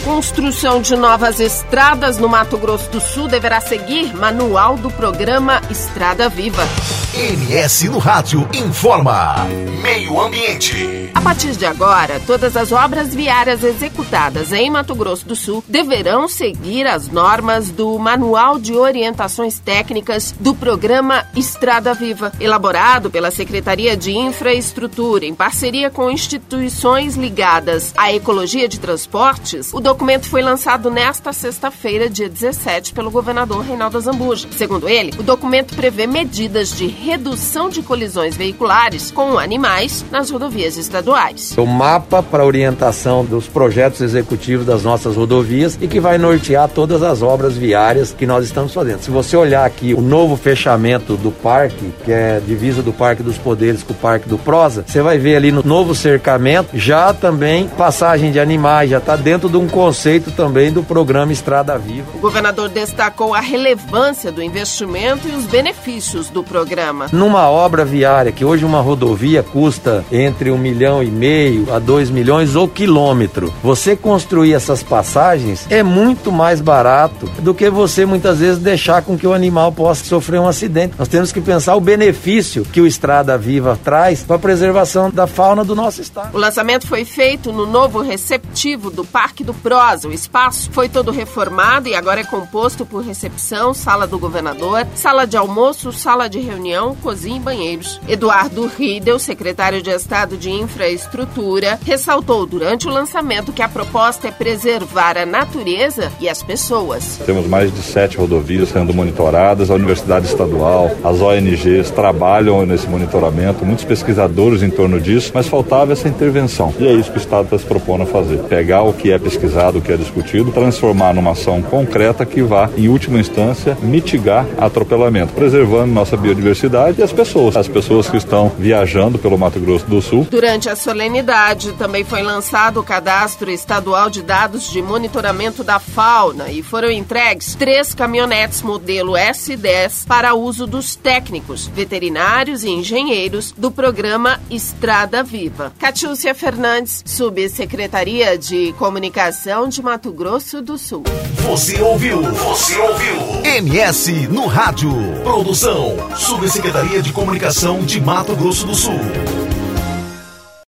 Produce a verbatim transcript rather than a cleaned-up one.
Construção de novas estradas no Mato Grosso do Sul deverá seguir manual do programa Estrada Viva. M S no Rádio informa. Meio Ambiente. A partir de agora, todas as obras viárias executadas em Mato Grosso do Sul deverão seguir as normas do Manual de Orientações Técnicas do programa Estrada Viva, elaborado pela Secretaria de Infraestrutura em parceria com instituições ligadas à ecologia de transportes. O documento foi lançado nesta sexta-feira, dia dezessete, pelo governador Reinaldo Azambuja. Segundo ele, o documento prevê medidas de redução de colisões veiculares com animais nas rodovias estaduais. O mapa para orientação dos projetos executivos das nossas rodovias e que vai nortear todas as obras viárias que nós estamos fazendo. Se você olhar aqui o novo fechamento do parque, que é divisa do Parque dos Poderes com o Parque do Prosa, você vai ver ali no novo cercamento já também passagem de animais, já está dentro de um conceito também do programa Estrada Viva. O governador destacou a relevância do investimento e os benefícios do programa. Numa obra viária, que hoje uma rodovia custa entre um milhão e meio a dois milhões o quilômetro, você construir essas passagens é muito mais barato do que você muitas vezes deixar com que o animal possa sofrer um acidente. Nós temos que pensar o benefício que o Estrada Viva traz para a preservação da fauna do nosso estado. O lançamento foi feito no novo receptivo do Parque do Prosa. O espaço foi todo reformado e agora é composto por recepção, sala do governador, sala de almoço, sala de reunião, cozinha e banheiros. Eduardo Riedel, secretário de Estado de Infraestrutura, ressaltou durante o lançamento que a proposta é preservar a natureza e as pessoas. Temos mais de sete rodovias sendo monitoradas, a Universidade Estadual, as O N Gs trabalham nesse monitoramento, muitos pesquisadores em torno disso, mas faltava essa intervenção. E é isso que o Estado está se propondo a fazer. Pegar o que é pesquisado, o que é discutido, transformar numa ação concreta que vá, em última instância, mitigar atropelamento, preservando nossa biodiversidade e as pessoas, as pessoas que estão viajando pelo Mato Grosso do Sul. Durante a solenidade, também foi lançado o Cadastro Estadual de Dados de Monitoramento da Fauna e foram entregues três caminhonetes modelo S dez para uso dos técnicos, veterinários e engenheiros do programa Estrada Viva. Catiúcia Fernandes, Subsecretaria de Comunicação de Mato Grosso do Sul. Você ouviu? Você ouviu? M S no Rádio. Produção, Subsecretaria de Comunicação de Mato Grosso do Sul.